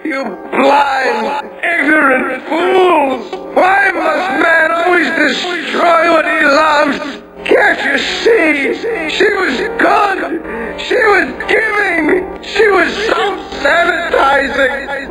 You blind, ignorant fools! Why must man always destroy what he loves? Can't you see? She was good. She was giving. She was so sanitizing.